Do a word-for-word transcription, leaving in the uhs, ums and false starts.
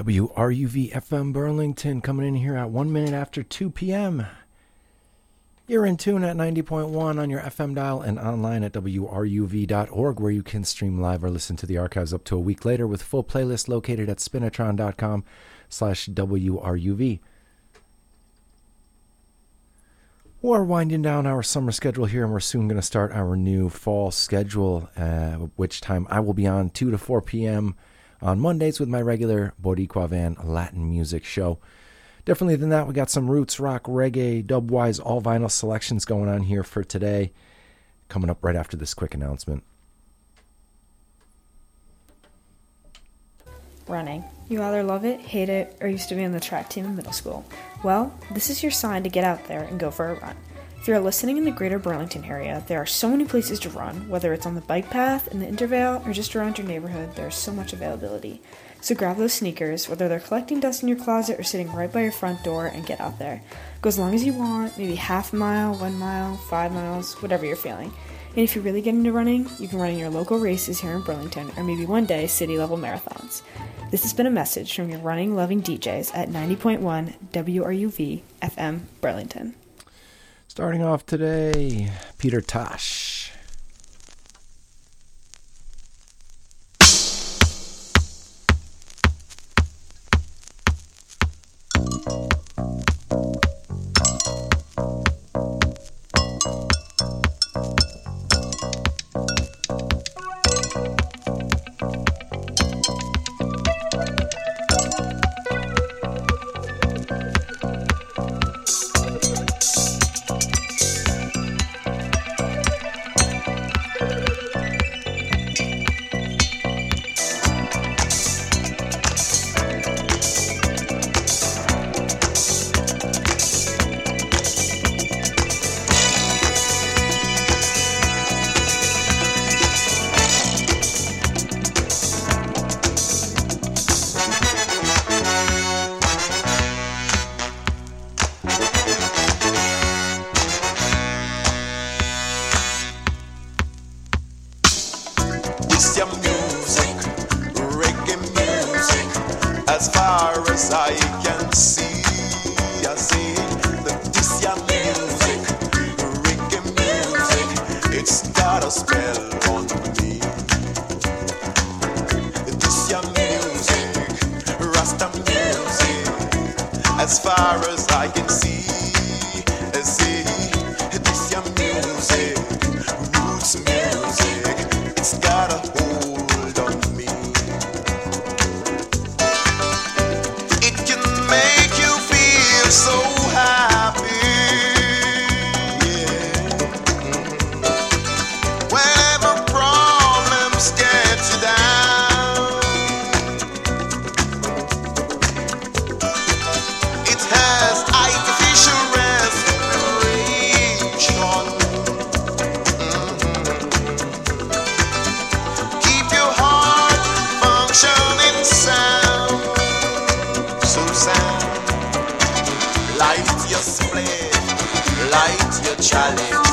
W R U V F M Burlington coming in here at one minute after two p.m. You're in tune at ninety point one on your F M dial and online at W R U V dot org, where you can stream live or listen to the archives up to a week later with full playlists located at spinatron.com slash WRUV. We're winding down our summer schedule here, and we're soon going to start our new fall schedule, uh, which time I will be on two to four p.m. on Mondays with my regular Boricua Van Latin music show. Definitely than that, we got some roots, rock, reggae, dub-wise, all vinyl selections going on here for today, coming up right after this quick announcement. Running. You either love it, hate it, or used to be on the track team in middle school. Well, this is your sign to get out there and go for a run. If you're listening in the greater Burlington area, there are so many places to run, whether it's on the bike path, in the intervale, or just around your neighborhood. There's so much availability. So grab those sneakers, whether they're collecting dust in your closet or sitting right by your front door, and get out there. Go as long as you want, maybe half a mile, one mile, five miles, whatever you're feeling. And if you're really getting into running, you can run in your local races here in Burlington, or maybe one day city-level marathons. This has been a message from your running-loving D Js at ninety point one W R U V F M Burlington. Starting off today, Peter Tosh. Light your split, light your chalice.